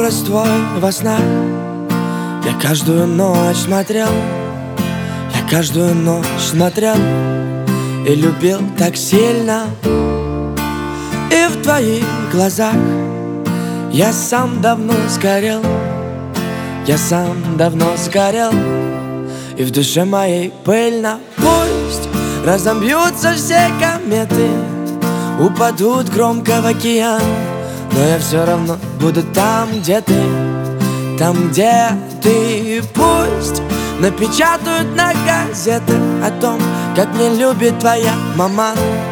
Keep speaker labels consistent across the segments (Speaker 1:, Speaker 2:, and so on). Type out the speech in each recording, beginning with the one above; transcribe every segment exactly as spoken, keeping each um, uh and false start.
Speaker 1: образ твой во снах. Я каждую ночь смотрел, я каждую ночь смотрел и любил так сильно. И в твоих глазах я сам давно сгорел, я сам давно сгорел, и в душе моей пыльно. Пусть разобьются все кометы, упадут громко в океан, но я все равно буду там, где ты, там, где ты. Пусть напечатают на газетах о том, как не любит твоя мама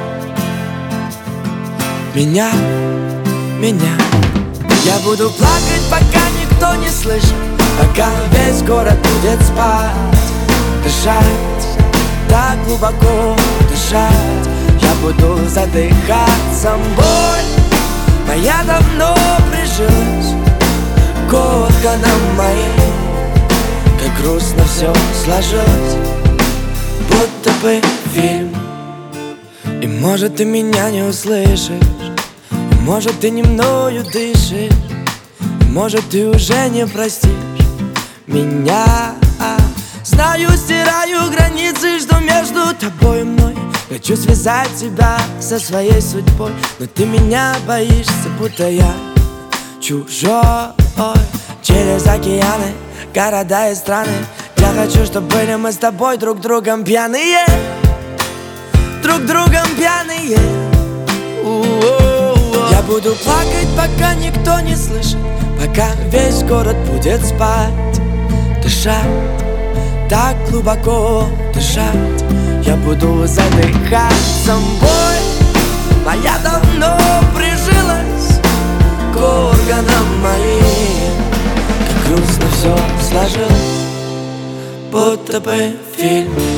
Speaker 1: Меня, меня. Я буду плакать, пока никто не слышит, пока весь город будет спать. Дышать, так глубоко дышать. Я буду задыхаться. Боль моя давно прижилась к органам моим. Как грустно все сложилось, будто бы фильм. И может ты меня не услышишь, и может ты не мною дышишь, и может ты уже не простишь меня. Знаю, стираю границы, что между тобой и мной. Хочу связать тебя со своей судьбой, но ты меня боишься, будто я чужой. Через океаны, города и страны я хочу, чтобы были мы с тобой друг другом пьяные, друг другом пьяные. У-у-у-у. Я буду плакать, пока никто не слышит, пока весь город будет спать. Дышать, так глубоко дышать. Я буду задыхаться. Боль моя давно прижилась к органам моим. Как грустно все сложилось, будто бы фильм.